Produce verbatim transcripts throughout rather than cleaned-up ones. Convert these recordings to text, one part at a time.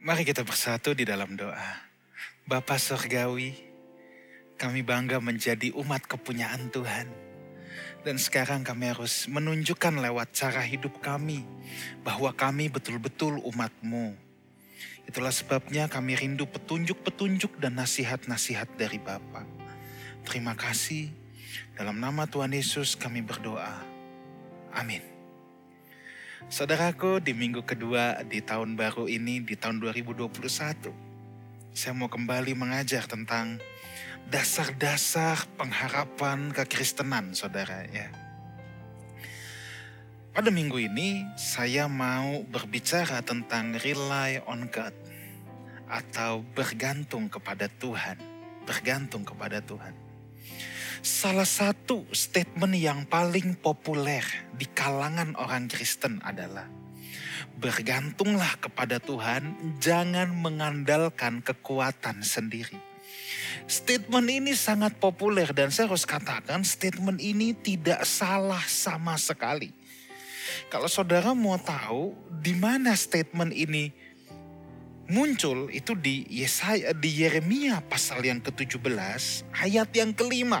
Mari kita bersatu di dalam doa. Bapa Surgawi, kami bangga menjadi umat kepunyaan Tuhan. Dan sekarang kami harus menunjukkan lewat cara hidup kami bahwa kami betul-betul umat-Mu. Itulah sebabnya kami rindu petunjuk-petunjuk dan nasihat-nasihat dari Bapa. Terima kasih. Dalam nama Tuhan Yesus kami berdoa. Amin. Saudaraku, di minggu kedua di tahun baru ini, di tahun dua ribu dua puluh satu, saya mau kembali mengajar tentang dasar-dasar pengharapan kekristenan, saudara ya. Pada minggu ini, saya mau berbicara tentang rely on God, atau bergantung kepada Tuhan, bergantung kepada Tuhan. Salah satu statement yang paling populer di kalangan orang Kristen adalah bergantunglah kepada Tuhan, jangan mengandalkan kekuatan sendiri. Statement ini sangat populer dan saya harus katakan statement ini tidak salah sama sekali. Kalau saudara mau tahu di mana statement ini muncul, itu di Yesaya, di Yeremia pasal yang ketujuh belas ayat yang kelima.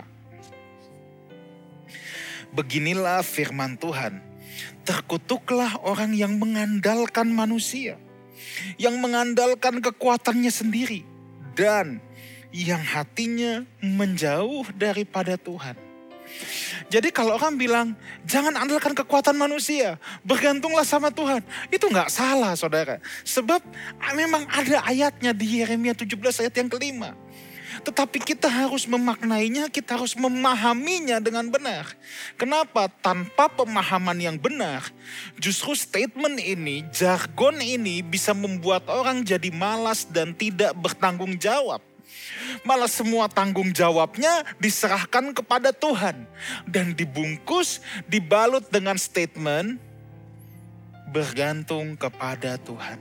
Beginilah firman Tuhan, terkutuklah orang yang mengandalkan manusia, yang mengandalkan kekuatannya sendiri, dan yang hatinya menjauh daripada Tuhan. Jadi kalau orang bilang, jangan andalkan kekuatan manusia, bergantunglah sama Tuhan. Itu gak salah, saudara. Sebab memang ada ayatnya di Yeremia tujuh belas ayat yang kelima. Tetapi kita harus memaknainya, kita harus memahaminya dengan benar. Kenapa? Tanpa pemahaman yang benar, justru statement ini, jargon ini bisa membuat orang jadi malas dan tidak bertanggung jawab. Malah semua tanggung jawabnya diserahkan kepada Tuhan. Dan dibungkus, dibalut dengan statement, bergantung kepada Tuhan.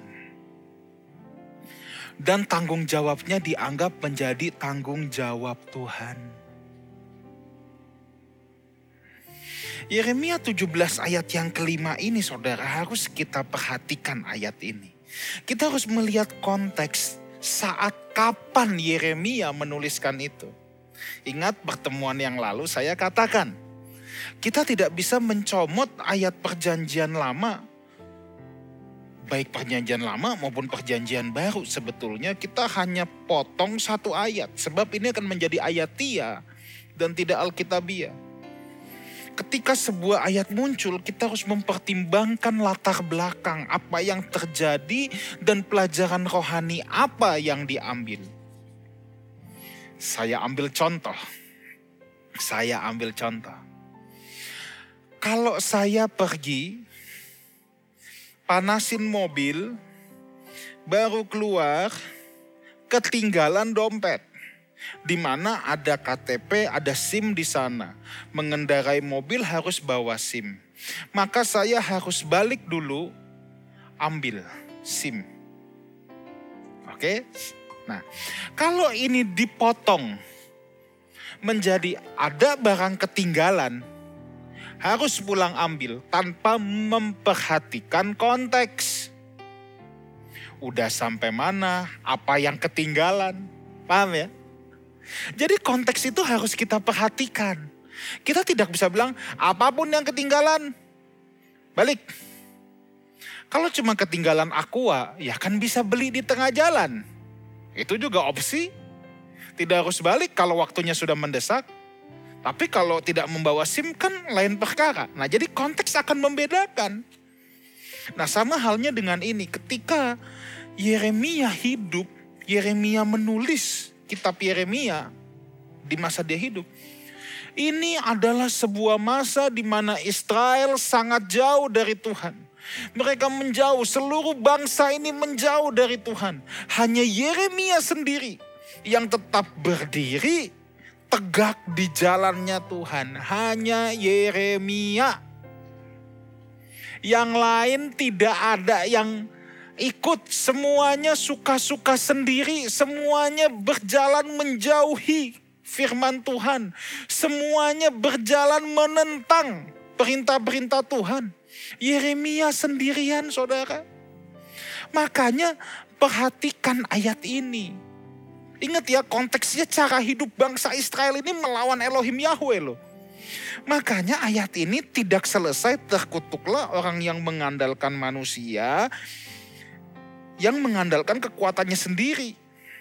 Dan tanggung jawabnya dianggap menjadi tanggung jawab Tuhan. Yeremia tujuh belas ayat yang kelima ini, saudara, harus kita perhatikan ayat ini. Kita harus melihat konteks saat kapan Yeremia menuliskan itu. Ingat pertemuan yang lalu saya katakan, kita tidak bisa mencomot ayat perjanjian lama, baik perjanjian lama maupun perjanjian baru. Sebetulnya kita hanya potong satu ayat, sebab ini akan menjadi ayatia dan tidak alkitabiah. Ketika sebuah ayat muncul, kita harus mempertimbangkan latar belakang apa yang terjadi dan pelajaran rohani apa yang diambil. Saya ambil contoh. Saya ambil contoh. Kalau saya pergi panasin mobil, baru keluar, ketinggalan dompet. Di mana ada K T P, ada SIM di sana. Mengendarai mobil harus bawa SIM. Maka saya harus balik dulu, ambil SIM. Oke? Nah, kalau ini dipotong menjadi ada barang ketinggalan, harus pulang ambil tanpa memperhatikan konteks. Udah sampai mana, apa yang ketinggalan. Paham ya? Jadi konteks itu harus kita perhatikan. Kita tidak bisa bilang apapun yang ketinggalan, balik. Kalau cuma ketinggalan Aqua, ya kan bisa beli di tengah jalan. Itu juga opsi. Tidak harus balik kalau waktunya sudah mendesak. Tapi kalau tidak membawa SIM kan lain perkara. Nah, jadi konteks akan membedakan. Nah, sama halnya dengan ini. Ketika Yeremia hidup, Yeremia menulis kitab Yeremia di masa dia hidup. Ini adalah sebuah masa di mana Israel sangat jauh dari Tuhan. Mereka menjauh, seluruh bangsa ini menjauh dari Tuhan. Hanya Yeremia sendiri yang tetap berdiri tegak di jalannya Tuhan. Hanya Yeremia. Yang lain tidak ada yang ikut. Semuanya suka-suka sendiri. Semuanya berjalan menjauhi firman Tuhan. Semuanya berjalan menentang perintah-perintah Tuhan. Yeremia sendirian, saudara. Makanya perhatikan ayat ini. Ingat ya, konteksnya cara hidup bangsa Israel ini melawan Elohim Yahweh loh. Makanya ayat ini tidak selesai, terkutuklah orang yang mengandalkan manusia, yang mengandalkan kekuatannya sendiri.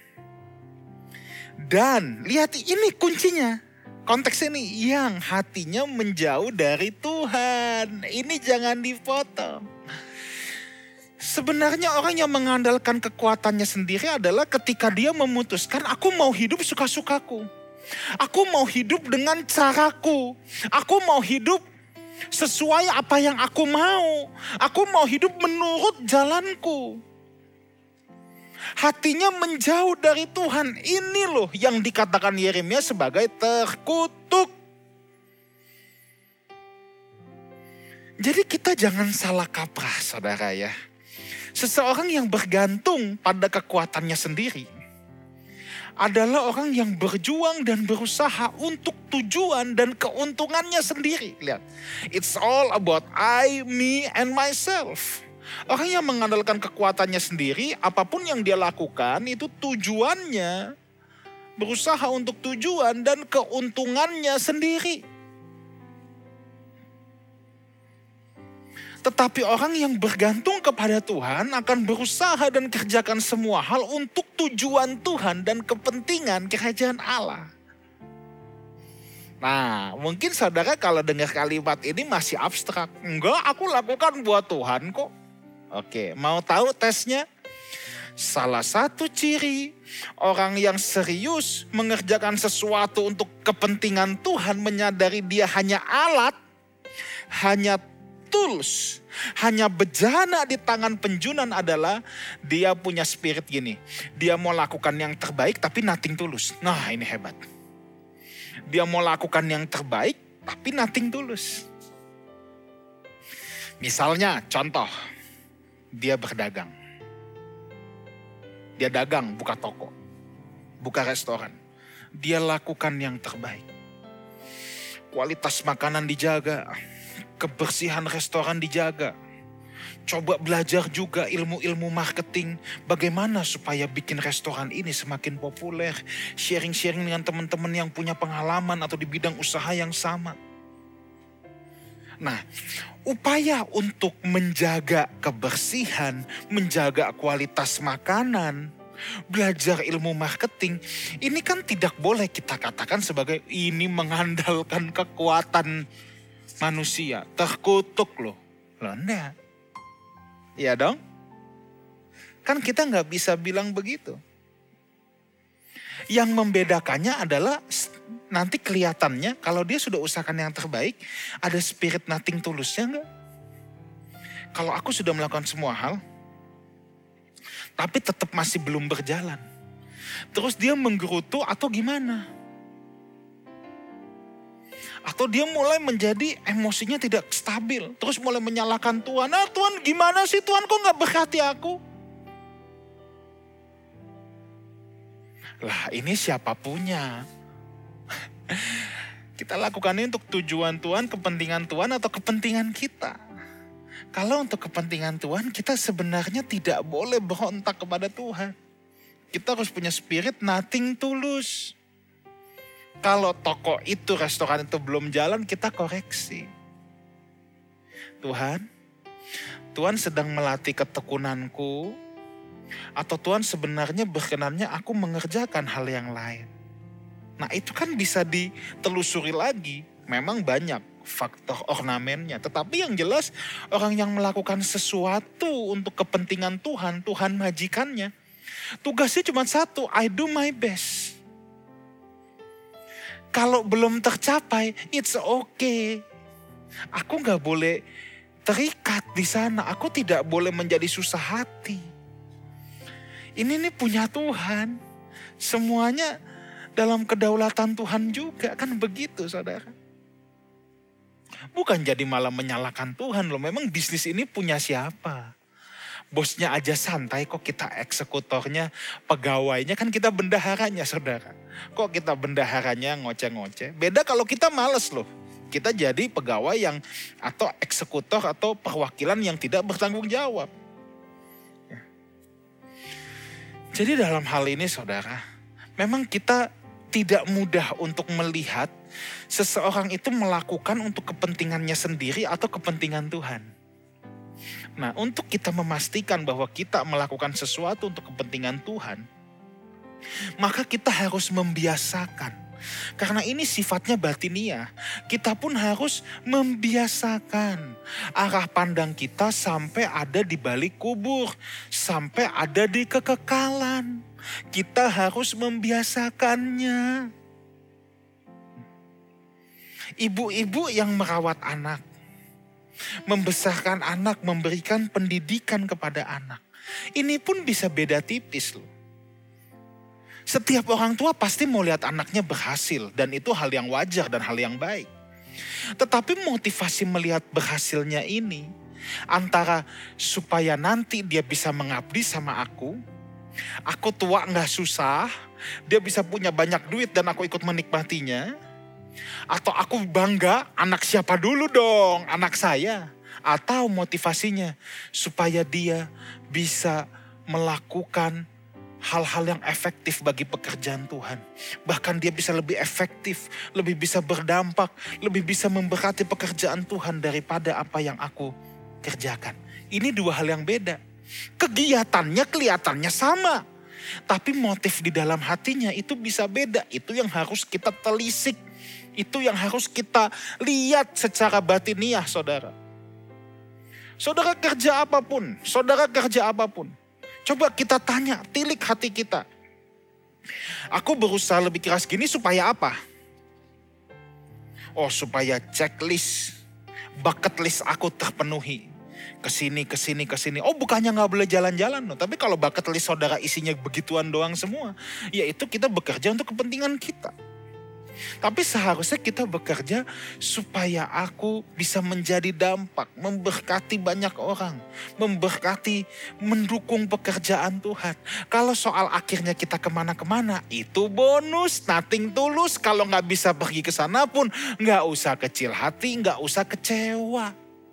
Dan lihat ini kuncinya. Konteks ini, yang hatinya menjauh dari Tuhan. Ini jangan dipotong. Sebenarnya orang yang mengandalkan kekuatannya sendiri adalah ketika dia memutuskan, aku mau hidup suka-sukaku. Aku mau hidup dengan caraku. Aku mau hidup sesuai apa yang aku mau. Aku mau hidup menurut jalanku. Hatinya menjauh dari Tuhan. Ini loh yang dikatakan Yeremia sebagai terkutuk. Jadi kita jangan salah kaprah, saudara ya. Seseorang yang bergantung pada kekuatannya sendiri adalah orang yang berjuang dan berusaha untuk tujuan dan keuntungannya sendiri. Lihat, it's all about I, me, and myself. Orang yang mengandalkan kekuatannya sendiri, apapun yang dia lakukan itu tujuannya berusaha untuk tujuan dan keuntungannya sendiri. Tetapi orang yang bergantung kepada Tuhan akan berusaha dan kerjakan semua hal untuk tujuan Tuhan dan kepentingan kerajaan Allah. Nah, mungkin saudara kalau dengar kalimat ini masih abstrak. Enggak, aku lakukan buat Tuhan kok. Oke, mau tahu tesnya? Salah satu ciri orang yang serius mengerjakan sesuatu untuk kepentingan Tuhan, menyadari dia hanya alat, hanya tools, hanya bejana di tangan penjunan, adalah dia punya spirit gini. Dia mau lakukan yang terbaik tapi nothing tulus. Nah, ini hebat. Dia mau lakukan yang terbaik tapi nothing tulus. Misalnya, contoh. Dia berdagang. Dia dagang, buka toko. Buka restoran. Dia lakukan yang terbaik. Kualitas makanan dijaga. Kebersihan restoran dijaga. Coba belajar juga ilmu-ilmu marketing. Bagaimana supaya bikin restoran ini semakin populer. Sharing-sharing dengan teman-teman yang punya pengalaman atau di bidang usaha yang sama. Nah, upaya untuk menjaga kebersihan, menjaga kualitas makanan, belajar ilmu marketing, ini kan tidak boleh kita katakan sebagai ini mengandalkan kekuatan manusia. Terkutuk loh. Loh enggak. Iya dong? Kan kita nggak bisa bilang begitu. Yang membedakannya adalah nanti kelihatannya kalau dia sudah usahakan yang terbaik, ada spirit nothing tulusnya enggak? Kalau aku sudah melakukan semua hal, tapi tetap masih belum berjalan. Terus dia menggerutu atau gimana? Atau dia mulai menjadi emosinya tidak stabil. Terus mulai menyalahkan Tuhan. Ah Tuhan gimana sih, Tuhan kok gak berkati aku? Lah ini siapa punya? Kita lakukan ini untuk tujuan Tuhan, kepentingan Tuhan atau kepentingan kita. Kalau untuk kepentingan Tuhan, kita sebenarnya tidak boleh berontak kepada Tuhan. Kita harus punya spirit nothing tulus. Kalau toko itu, restoran itu belum jalan, kita koreksi. Tuhan, Tuhan sedang melatih ketekunanku, atau Tuhan sebenarnya berkenannya aku mengerjakan hal yang lain. Nah itu kan bisa ditelusuri lagi. Memang banyak faktor ornamennya. Tetapi yang jelas orang yang melakukan sesuatu untuk kepentingan Tuhan, Tuhan majikannya. Tugasnya cuma satu, I do my best. Kalau belum tercapai, it's okay. Aku gak boleh terikat di sana. Aku tidak boleh menjadi susah hati. Ini nih punya Tuhan. Semuanya dalam kedaulatan Tuhan juga. Kan begitu saudara. Bukan jadi malah menyalahkan Tuhan loh. Memang bisnis ini punya siapa? Bosnya aja santai kok, kita eksekutornya, pegawainya kan kita bendaharanya saudara. Kok kita bendaharanya ngoceh-ngoceh. Beda kalau kita males loh. Kita jadi pegawai yang atau eksekutor atau perwakilan yang tidak bertanggung jawab. Jadi dalam hal ini saudara, memang kita tidak mudah untuk melihat seseorang itu melakukan untuk kepentingannya sendiri atau kepentingan Tuhan. Nah, untuk kita memastikan bahwa kita melakukan sesuatu untuk kepentingan Tuhan, maka kita harus membiasakan. Karena ini sifatnya batiniah, kita pun harus membiasakan arah pandang kita sampai ada di balik kubur, sampai ada di kekekalan. Kita harus membiasakannya. Ibu-ibu yang merawat anak, membesarkan anak, memberikan pendidikan kepada anak, ini pun bisa beda tipis loh. Setiap orang tua pasti mau lihat anaknya berhasil dan itu hal yang wajar dan hal yang baik. Tetapi motivasi melihat berhasilnya ini antara supaya nanti dia bisa mengabdi sama aku, aku tua gak susah, dia bisa punya banyak duit dan aku ikut menikmatinya, atau aku bangga anak siapa dulu dong, anak saya. Atau motivasinya supaya dia bisa melakukan hal-hal yang efektif bagi pekerjaan Tuhan. Bahkan dia bisa lebih efektif, lebih bisa berdampak, lebih bisa memberkati pekerjaan Tuhan daripada apa yang aku kerjakan. Ini dua hal yang beda. Kegiatannya kelihatannya sama, tapi motif di dalam hatinya itu bisa beda. Itu yang harus kita telisik, itu yang harus kita lihat secara batiniah, saudara. Saudara kerja apapun, saudara kerja apapun, coba kita tanya, tilik hati kita. Aku berusaha lebih keras gini supaya apa? Oh, supaya checklist, bucket list aku terpenuhi. Kesini, kesini, kesini. Oh, bukannya gak boleh jalan-jalan loh. Tapi kalau bucket list saudara isinya begituan doang semua, yaitu kita bekerja untuk kepentingan kita. Tapi seharusnya kita bekerja supaya aku bisa menjadi dampak, memberkati banyak orang, memberkati, mendukung pekerjaan Tuhan. Kalau soal akhirnya kita kemana-kemana, itu bonus, nothing tulus. Kalau gak bisa pergi ke sana pun, gak usah kecil hati, gak usah kecewa.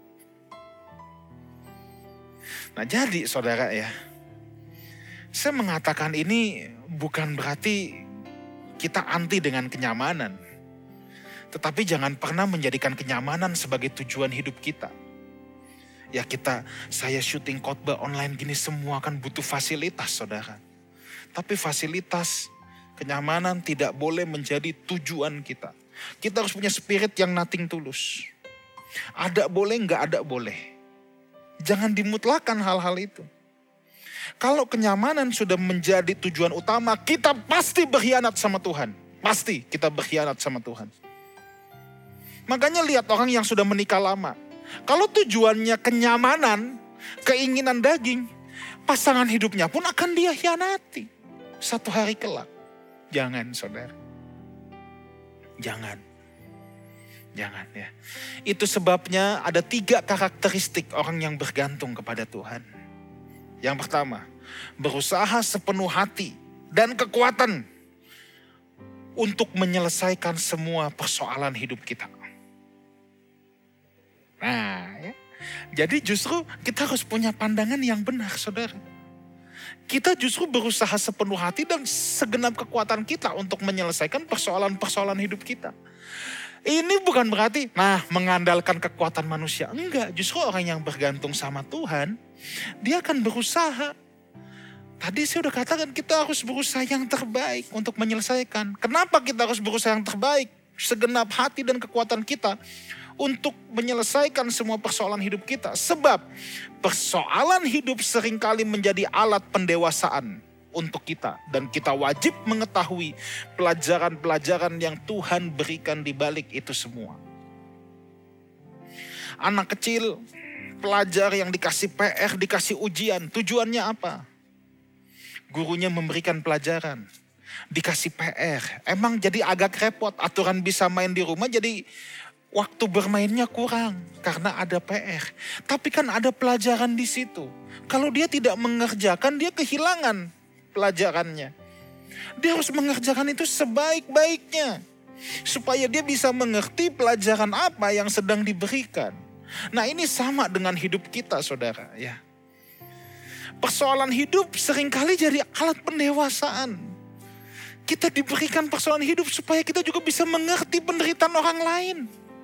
Nah jadi saudara ya, saya mengatakan ini bukan berarti kita anti dengan kenyamanan. Tetapi jangan pernah menjadikan kenyamanan sebagai tujuan hidup kita. Ya kita, saya syuting khotbah online gini semua kan butuh fasilitas saudara. Tapi fasilitas, kenyamanan tidak boleh menjadi tujuan kita. Kita harus punya spirit yang nothing tulus. Ada boleh, enggak ada boleh. Jangan dimutlakan hal-hal itu. Kalau kenyamanan sudah menjadi tujuan utama, kita pasti berkhianat sama Tuhan. Pasti kita berkhianat sama Tuhan. Makanya lihat orang yang sudah menikah lama. Kalau tujuannya kenyamanan, keinginan daging, pasangan hidupnya pun akan dia hianati. Satu hari kelak. Jangan saudara. Jangan. Jangan ya. Itu sebabnya ada tiga karakteristik orang yang bergantung kepada Tuhan. Yang pertama, berusaha sepenuh hati dan kekuatan untuk menyelesaikan semua persoalan hidup kita. Nah, ya. Jadi justru kita harus punya pandangan yang benar, saudara. Kita justru berusaha sepenuh hati dan segenap kekuatan kita untuk menyelesaikan persoalan-persoalan hidup kita. Ini bukan berarti, nah mengandalkan kekuatan manusia. Enggak, justru orang yang bergantung sama Tuhan, dia akan berusaha. Tadi saya udah katakan kita harus berusaha yang terbaik untuk menyelesaikan. Kenapa kita harus berusaha yang terbaik? Segenap hati dan kekuatan kita untuk menyelesaikan semua persoalan hidup kita. Sebab persoalan hidup seringkali menjadi alat pendewasaan untuk kita. Dan kita wajib mengetahui pelajaran-pelajaran yang Tuhan berikan di balik itu semua. Anak kecil, pelajar yang dikasih P R, dikasih ujian, tujuannya apa? Gurunya memberikan pelajaran, dikasih P R. Emang jadi agak repot, aturan bisa main di rumah jadi waktu bermainnya kurang karena ada P R. Tapi kan ada pelajaran di situ. Kalau dia tidak mengerjakan, dia kehilangan pelajarannya. Dia harus mengerjakan itu sebaik-baiknya. Supaya dia bisa mengerti pelajaran apa yang sedang diberikan. Nah ini sama dengan hidup kita saudara ya. Persoalan hidup seringkali jadi alat pendewasaan. Kita diberikan persoalan hidup supaya kita juga bisa mengerti penderitaan orang lain.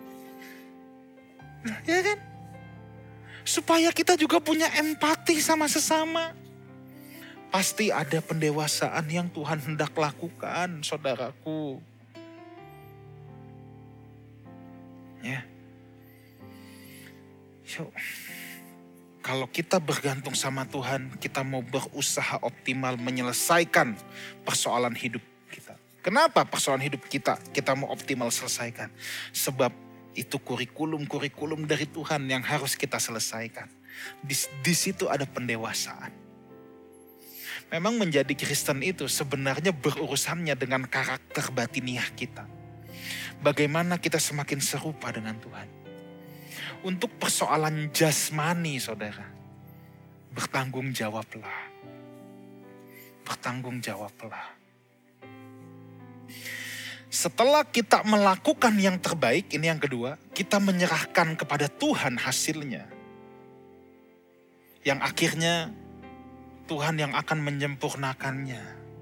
Ya kan? Supaya kita juga punya empati sama sesama. Pasti ada pendewasaan yang Tuhan hendak lakukan, saudaraku. Ya. Yuk. Kalau kita bergantung sama Tuhan, kita mau berusaha optimal menyelesaikan persoalan hidup kita. Kenapa persoalan hidup kita kita mau optimal selesaikan? Sebab itu kurikulum-kurikulum dari Tuhan yang harus kita selesaikan. Di, di situ ada pendewasaan. Memang menjadi Kristen itu sebenarnya berurusannya dengan karakter batiniah kita. Bagaimana kita semakin serupa dengan Tuhan. Untuk persoalan jasmani, saudara, bertanggung jawablah. Bertanggung jawablah. Setelah kita melakukan yang terbaik, ini yang kedua, kita menyerahkan kepada Tuhan hasilnya. Yang akhirnya Tuhan yang akan menyempurnakannya.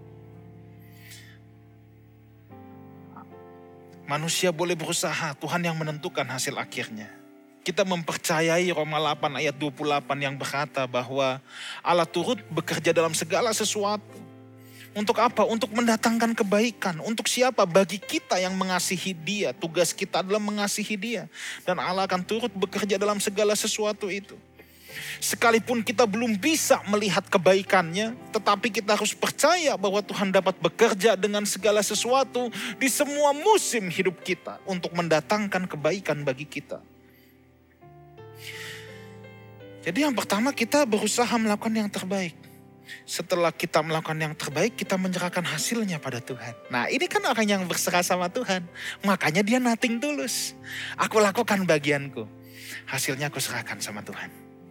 Manusia boleh berusaha, Tuhan yang menentukan hasil akhirnya. Kita mempercayai Roma delapan ayat dua puluh delapan yang berkata bahwa Allah turut bekerja dalam segala sesuatu. Untuk apa? Untuk mendatangkan kebaikan. Untuk siapa? Bagi kita yang mengasihi Dia. Tugas kita adalah mengasihi Dia. Dan Allah akan turut bekerja dalam segala sesuatu itu. Sekalipun kita belum bisa melihat kebaikannya, tetapi kita harus percaya bahwa Tuhan dapat bekerja dengan segala sesuatu di semua musim hidup kita untuk mendatangkan kebaikan bagi kita. Jadi yang pertama kita berusaha melakukan yang terbaik. Setelah kita melakukan yang terbaik, kita menyerahkan hasilnya pada Tuhan. Nah ini kan orang yang berserah sama Tuhan. Makanya dia nothing tulus. Aku lakukan bagianku. Hasilnya aku serahkan sama Tuhan.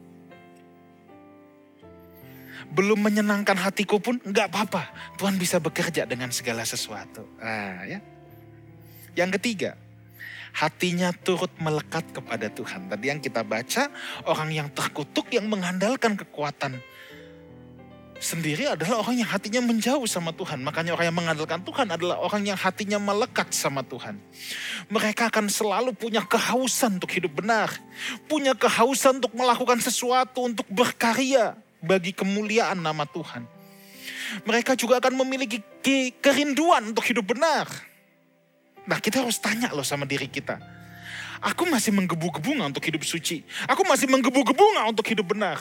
Belum menyenangkan hatiku pun enggak apa-apa. Tuhan bisa bekerja dengan segala sesuatu. Nah, ya. Yang ketiga, hatinya turut melekat kepada Tuhan. Tadi yang kita baca, orang yang terkutuk yang mengandalkan kekuatan sendiri adalah orang yang hatinya menjauh sama Tuhan. Makanya orang yang mengandalkan Tuhan adalah orang yang hatinya melekat sama Tuhan. Mereka akan selalu punya kehausan untuk hidup benar. Punya kehausan untuk melakukan sesuatu, untuk berkarya bagi kemuliaan nama Tuhan. Mereka juga akan memiliki kerinduan untuk hidup benar. Nah kita harus tanya loh sama diri kita. Aku masih menggebu-gebu gak untuk hidup suci? Aku masih menggebu-gebu gak untuk hidup benar?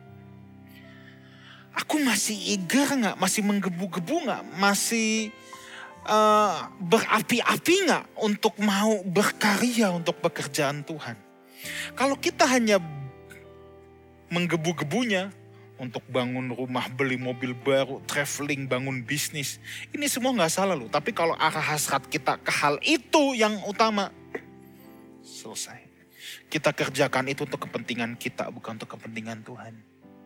Aku masih eager gak? Masih menggebu-gebu gak? Masih uh, berapi-api gak untuk mau berkarya untuk pekerjaan Tuhan? Kalau kita hanya menggebu-gebunya untuk bangun rumah, beli mobil baru, traveling, bangun bisnis. Ini semua gak salah loh. Tapi kalau arah hasrat kita ke hal itu yang utama, selesai. Kita kerjakan itu untuk kepentingan kita, bukan untuk kepentingan Tuhan.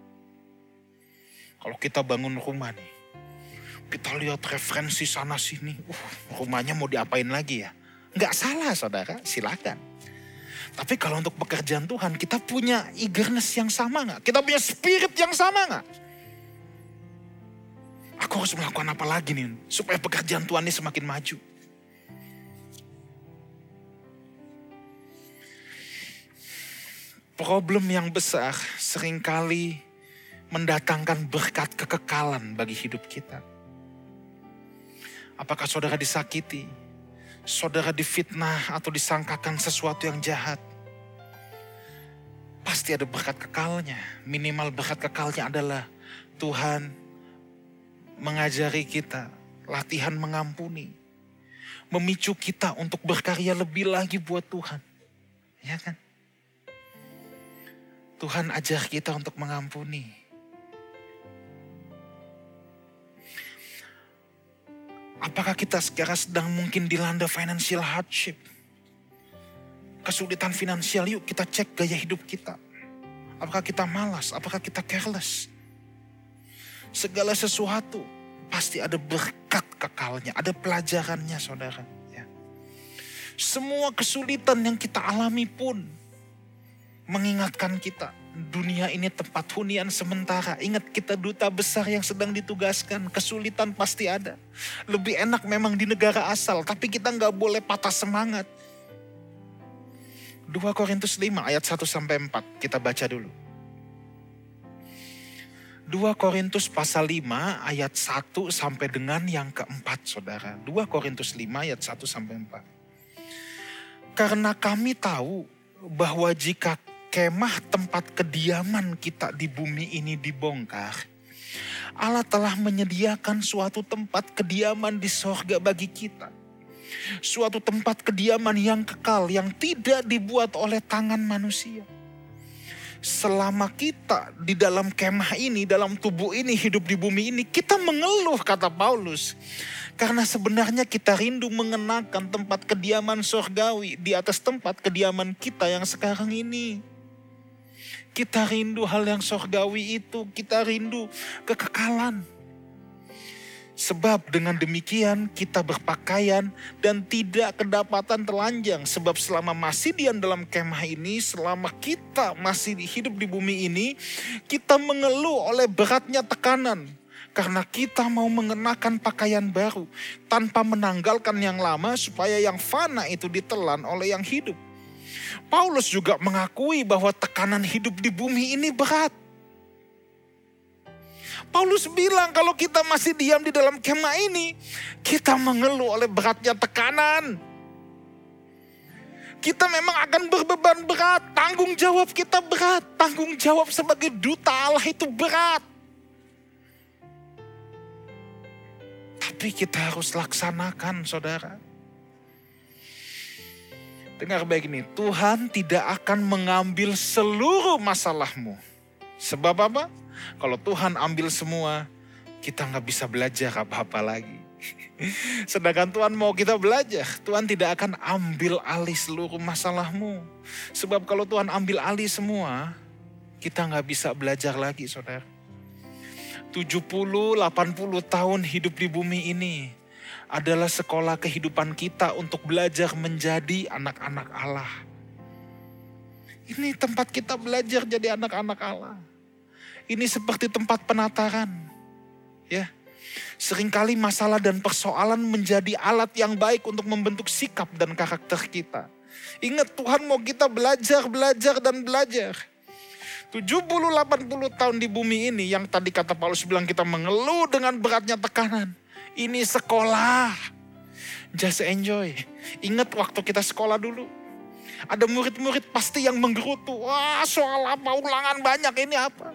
Kalau kita bangun rumah nih, kita lihat referensi sana sini, uh, rumahnya mau diapain lagi ya? Gak salah saudara, silakan. Tapi kalau untuk pekerjaan Tuhan, kita punya eagerness yang sama gak? Kita punya spirit yang sama gak? Aku harus melakukan apa lagi nih, supaya pekerjaan Tuhan ini semakin maju. Problem yang besar seringkali mendatangkan berkat kekekalan bagi hidup kita. Apakah saudara disakiti? Saudara difitnah atau disangkakan sesuatu yang jahat? Pasti ada berkat kekalnya. Minimal berkat kekalnya adalah Tuhan mengajari kita, latihan mengampuni. Memicu kita untuk berkarya lebih lagi buat Tuhan. Ya kan? Tuhan ajar kita untuk mengampuni. Apakah kita sekarang sedang mungkin dilanda financial hardship? Kesulitan finansial, yuk kita cek gaya hidup kita. Apakah kita malas? Apakah kita careless? Segala sesuatu pasti ada berkat kekalnya, ada pelajarannya saudara. Ya. Semua kesulitan yang kita alami pun mengingatkan kita, dunia ini tempat hunian sementara. Ingat, kita duta besar yang sedang ditugaskan. Kesulitan pasti ada. Lebih enak memang di negara asal, tapi kita gak boleh patah semangat. dua Korintus lima ayat satu sampai empat, kita baca dulu. dua Korintus pasal lima ayat satu sampai dengan yang keempat, saudara. dua Korintus lima ayat satu sampai empat. Karena kami tahu bahwa jika kemah tempat kediaman kita di bumi ini dibongkar, Allah telah menyediakan suatu tempat kediaman di sorga bagi kita. Suatu tempat kediaman yang kekal, yang tidak dibuat oleh tangan manusia. Selama kita di dalam kemah ini, dalam tubuh ini, hidup di bumi ini, kita mengeluh, kata Paulus. Karena sebenarnya kita rindu mengenakan tempat kediaman sorgawi di atas tempat kediaman kita yang sekarang ini. Kita rindu hal yang sorgawi itu, kita rindu kekekalan. Sebab dengan demikian kita berpakaian dan tidak kedapatan telanjang. Sebab selama masih diam dalam kemah ini, selama kita masih hidup di bumi ini, kita mengeluh oleh beratnya tekanan. Karena kita mau mengenakan pakaian baru tanpa menanggalkan yang lama supaya yang fana itu ditelan oleh yang hidup. Paulus juga mengakui bahwa tekanan hidup di bumi ini berat. Paulus bilang kalau kita masih diam di dalam kemah ini, kita mengeluh oleh beratnya tekanan. Kita memang akan berbeban berat, tanggung jawab kita berat. Tanggung jawab sebagai duta Allah itu berat. Tapi kita harus laksanakan, saudara. Dengar baik ini, Tuhan tidak akan mengambil seluruh masalahmu. Sebab apa? Kalau Tuhan ambil semua, kita gak bisa belajar apa-apa lagi. Sedangkan Tuhan mau kita belajar, Tuhan tidak akan ambil alih seluruh masalahmu. Sebab kalau Tuhan ambil alih semua, kita gak bisa belajar lagi, saudara. tujuh puluh, delapan puluh tahun hidup di bumi ini adalah sekolah kehidupan kita untuk belajar menjadi anak-anak Allah. Ini tempat kita belajar jadi anak-anak Allah. Ini seperti tempat penataran. Ya. Seringkali masalah dan persoalan menjadi alat yang baik untuk membentuk sikap dan karakter kita. Ingat, Tuhan mau kita belajar, belajar, dan belajar. tujuh puluh, delapan puluh tahun di bumi ini yang tadi kata Paulus bilang kita mengeluh dengan beratnya tekanan. Ini sekolah. Just enjoy. Ingat waktu kita sekolah dulu. Ada murid-murid pasti yang menggerutu. Wah, soal apa, ulangan banyak, ini apa.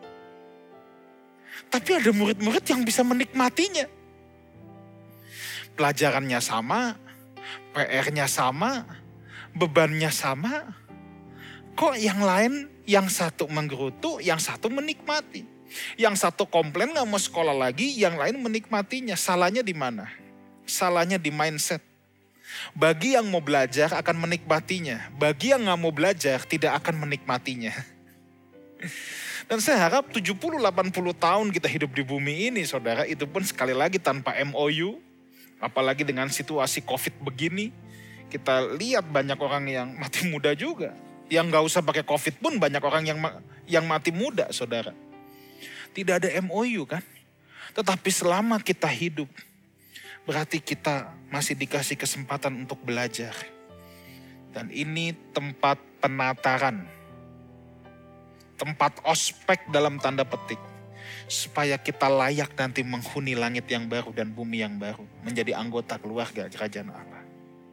Tapi ada murid-murid yang bisa menikmatinya. Pelajarannya sama, P R-nya sama, bebannya sama. Kok yang lain, yang satu menggerutu, yang satu menikmati. Yang satu komplain gak mau sekolah lagi, yang lain menikmatinya. Salahnya di mana? Salahnya di mindset. Bagi yang mau belajar akan menikmatinya. Bagi yang gak mau belajar tidak akan menikmatinya. Dan saya harap tujuh puluh, delapan puluh tahun kita hidup di bumi ini, saudara, itu pun sekali lagi tanpa M O U. Apalagi dengan situasi COVID begini, kita lihat banyak orang yang mati muda juga. Yang gak usah pakai COVID pun banyak orang yang yang mati muda, saudara. Tidak ada M O U kan? Tetapi selama kita hidup, berarti kita masih dikasih kesempatan untuk belajar. Dan ini tempat penataran. Tempat ospek dalam tanda petik. Supaya kita layak nanti menghuni langit yang baru dan bumi yang baru. Menjadi anggota keluarga kerajaan Allah.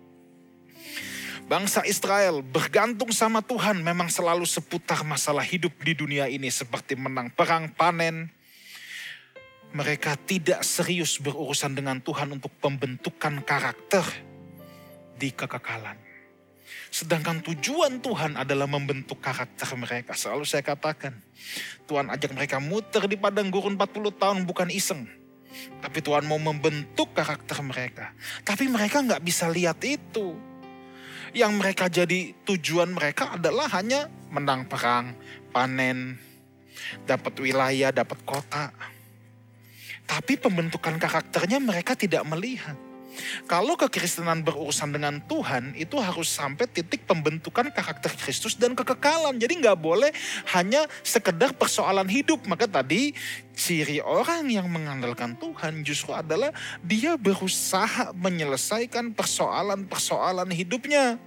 Bangsa Israel bergantung sama Tuhan memang selalu seputar masalah hidup di dunia ini. Seperti menang perang, panen. Mereka tidak serius berurusan dengan Tuhan untuk pembentukan karakter di kekekalan. Sedangkan tujuan Tuhan adalah membentuk karakter mereka. Selalu saya katakan, Tuhan ajak mereka muter di padang gurun empat puluh tahun bukan iseng. Tapi Tuhan mau membentuk karakter mereka. Tapi mereka gak bisa lihat itu. Yang mereka jadi tujuan mereka adalah hanya menang perang, panen, dapat wilayah, dapat kota. Tapi pembentukan karakternya mereka tidak melihat. Kalau kekristenan berurusan dengan Tuhan, itu harus sampai titik pembentukan karakter Kristus dan kekekalan. Jadi nggak boleh hanya sekedar persoalan hidup. Maka tadi ciri orang yang mengandalkan Tuhan justru adalah dia berusaha menyelesaikan persoalan-persoalan hidupnya.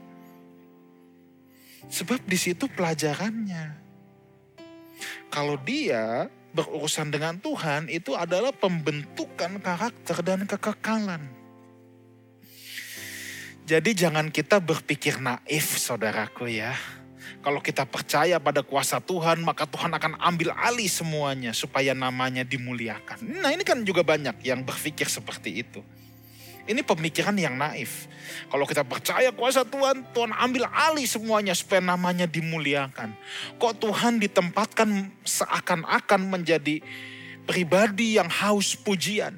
Sebab di situ pelajarannya. Kalau dia berurusan dengan Tuhan, itu adalah pembentukan karakter dan kekekalan. Jadi jangan kita berpikir naif, saudaraku ya. Kalau kita percaya pada kuasa Tuhan, maka Tuhan akan ambil alih semuanya supaya namanya dimuliakan. Nah, ini kan juga banyak yang berpikir seperti itu. Ini pemikiran yang naif. Kalau kita percaya kuasa Tuhan, Tuhan ambil alih semuanya supaya namanya dimuliakan. Kok Tuhan ditempatkan seakan-akan menjadi pribadi yang haus pujian?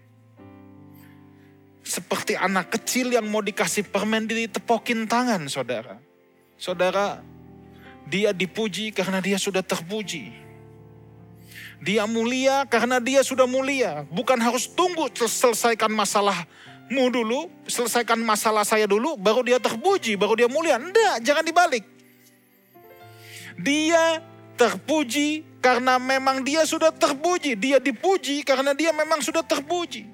Seperti anak kecil yang mau dikasih permen ditepokin tangan, saudara. Saudara, dia dipuji karena dia sudah terpuji. Dia mulia karena dia sudah mulia. Bukan harus tunggu selesaikan masalahmu dulu, selesaikan masalah saya dulu, baru dia terpuji, baru dia mulia. Enggak, jangan dibalik. Dia terpuji karena memang dia sudah terpuji. Dia dipuji karena dia memang sudah terpuji.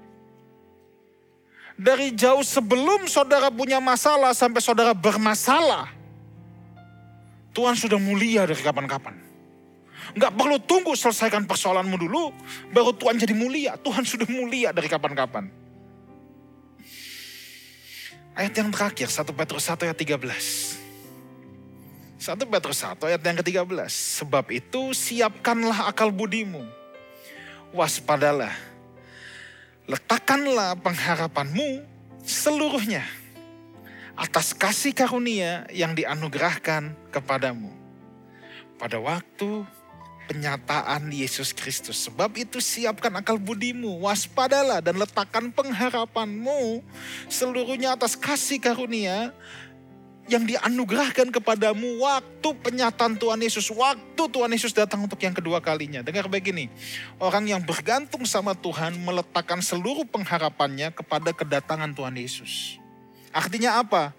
Dari jauh sebelum saudara punya masalah sampai saudara bermasalah, Tuhan sudah mulia dari kapan-kapan. Enggak perlu tunggu selesaikan persoalanmu dulu, baru Tuhan jadi mulia. Tuhan sudah mulia dari kapan-kapan. Ayat yang terakhir, satu Petrus satu ayat tiga belas. satu Petrus satu ayat yang ketiga belas. Sebab itu siapkanlah akal budimu. Waspadalah. Letakkanlah pengharapanmu seluruhnya atas kasih karunia yang dianugerahkan kepadamu pada waktu penyataan Yesus Kristus. Sebab itu siapkan akal budimu, waspadalah dan letakkan pengharapanmu seluruhnya atas kasih karunia yang dianugerahkan kepadamu waktu penyataan Tuhan Yesus. Waktu Tuhan Yesus datang untuk yang kedua kalinya. Dengar baik ini, orang yang bergantung sama Tuhan meletakkan seluruh pengharapannya kepada kedatangan Tuhan Yesus. Artinya apa?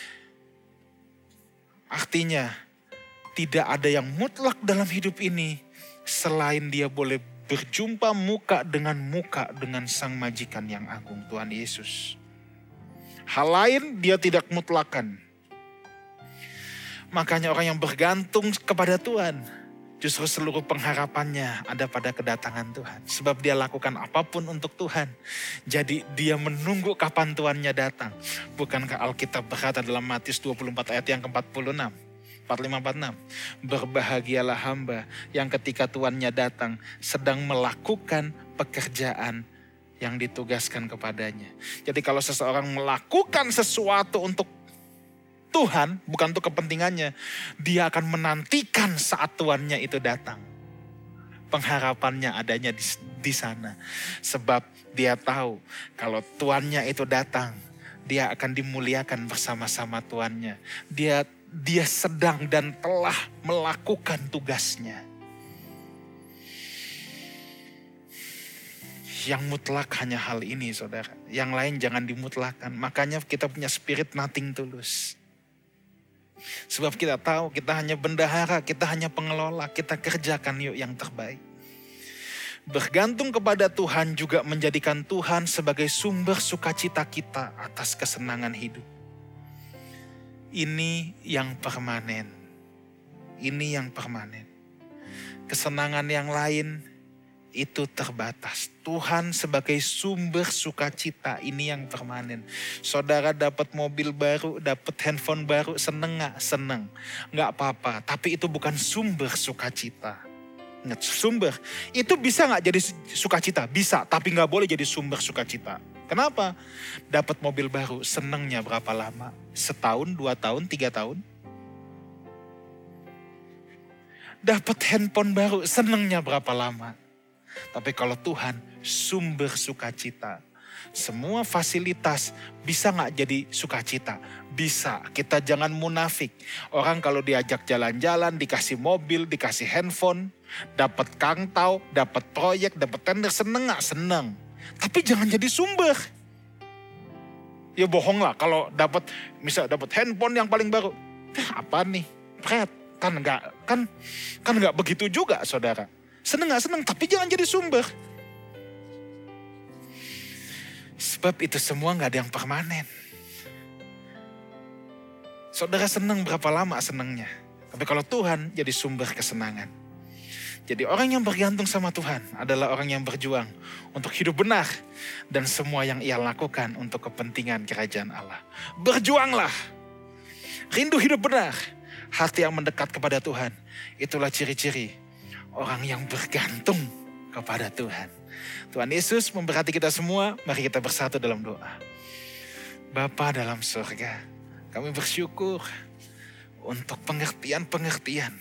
Artinya tidak ada yang mutlak dalam hidup ini selain dia boleh berjumpa muka dengan muka dengan sang majikan yang agung, Tuhan Yesus. Hal lain dia tidak mutlakan. Makanya orang yang bergantung kepada Tuhan, justru seluruh pengharapannya ada pada kedatangan Tuhan. Sebab dia lakukan apapun untuk Tuhan. Jadi dia menunggu kapan Tuhannya datang. Bukankah Alkitab berkata dalam Matius dua puluh empat ayat yang ke empat puluh enam? empat puluh lima empat puluh enam. Berbahagialah hamba yang ketika Tuhannya datang sedang melakukan pekerjaan yang ditugaskan kepadanya. Jadi kalau seseorang melakukan sesuatu untuk Tuhan, bukan untuk kepentingannya, dia akan menantikan saat Tuhannya itu datang. Pengharapannya adanya di, di sana. Sebab dia tahu kalau Tuhannya itu datang, dia akan dimuliakan bersama-sama Tuhannya. Dia dia sedang dan telah melakukan tugasnya. Yang mutlak hanya hal ini, saudara. Yang lain jangan dimutlakan. Makanya kita punya spirit nothing tulus. Sebab kita tahu kita hanya bendahara, kita hanya pengelola, kita kerjakan yuk yang terbaik. Bergantung kepada Tuhan juga menjadikan Tuhan sebagai sumber sukacita kita atas kesenangan hidup. Ini yang permanen. Ini yang permanen. Kesenangan yang lain itu terbatas. Tuhan sebagai sumber sukacita, ini yang permanen. Saudara dapat mobil baru, dapat handphone baru, seneng gak? Seneng. Gak apa-apa, tapi itu bukan sumber sukacita. Ingat, sumber. Itu bisa gak jadi sukacita? Bisa, tapi gak boleh jadi sumber sukacita. Kenapa? Dapat mobil baru, senengnya berapa lama? Setahun, dua tahun, tiga tahun? Dapat handphone baru, senengnya berapa lama? Tapi kalau Tuhan sumber sukacita, semua fasilitas bisa gak jadi sukacita? Bisa, kita jangan munafik. Orang kalau diajak jalan-jalan, dikasih mobil, dikasih handphone, dapat kangtau, dapat proyek, dapat tender, seneng gak? Seneng. Tapi jangan jadi sumber. Ya bohong lah kalau dapat misal dapat handphone yang paling baru. Eh, apa nih? Pret. Kan enggak kan kan enggak begitu juga, saudara. Seneng gak seneng, tapi jangan jadi sumber. Sebab itu semua gak ada yang permanen. Saudara seneng berapa lama senengnya. Tapi kalau Tuhan jadi sumber kesenangan. Jadi orang yang bergantung sama Tuhan adalah orang yang berjuang untuk hidup benar. Dan semua yang ia lakukan untuk kepentingan kerajaan Allah. Berjuanglah. Rindu hidup benar. Hati yang mendekat kepada Tuhan. Itulah ciri-ciri orang yang bergantung kepada Tuhan. Tuhan Yesus memberkati kita semua. Mari kita bersatu dalam doa. Bapa dalam surga, kami bersyukur untuk pengertian-pengertian.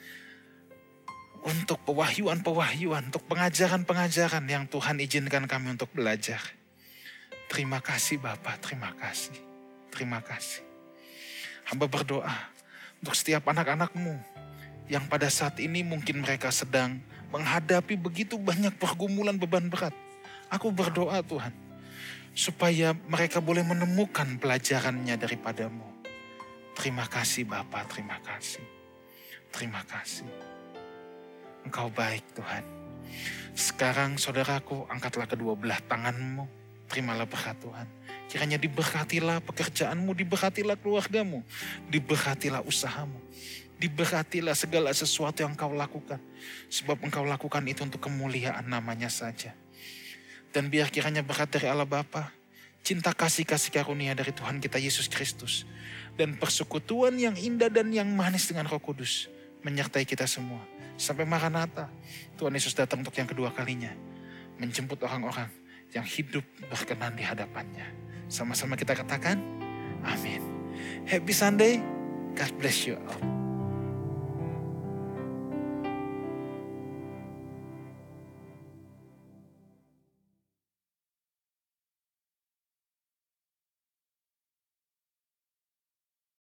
Untuk pewahyuan-pewahyuan, untuk pengajaran-pengajaran yang Tuhan izinkan kami untuk belajar. Terima kasih Bapa, terima kasih. Terima kasih. Hamba berdoa untuk setiap anak-anak-Mu yang pada saat ini mungkin mereka sedang menghadapi begitu banyak pergumulan beban berat. Aku berdoa Tuhan, supaya mereka boleh menemukan pelajarannya daripada-Mu. Terima kasih Bapa, terima kasih. Terima kasih. Engkau baik Tuhan. Sekarang saudaraku, angkatlah kedua belah tangan-Mu. Terimalah berkat Tuhan. Kiranya diberkatilah pekerjaan-Mu, diberkatilah keluarga-Mu, diberkatilah usaha-Mu. Diberkatilah segala sesuatu yang Engkau lakukan. Sebab Engkau lakukan itu untuk kemuliaan namanya saja. Dan biar kiranya berkat dari Allah Bapa, cinta kasih-kasih karunia dari Tuhan kita Yesus Kristus, dan persekutuan yang indah dan yang manis dengan Roh Kudus menyertai kita semua. Sampai Maranatha, Tuhan Yesus datang untuk yang kedua kalinya. Menjemput orang-orang yang hidup berkenan di hadapannya. Sama-sama kita katakan, amin. Happy Sunday, God bless you all.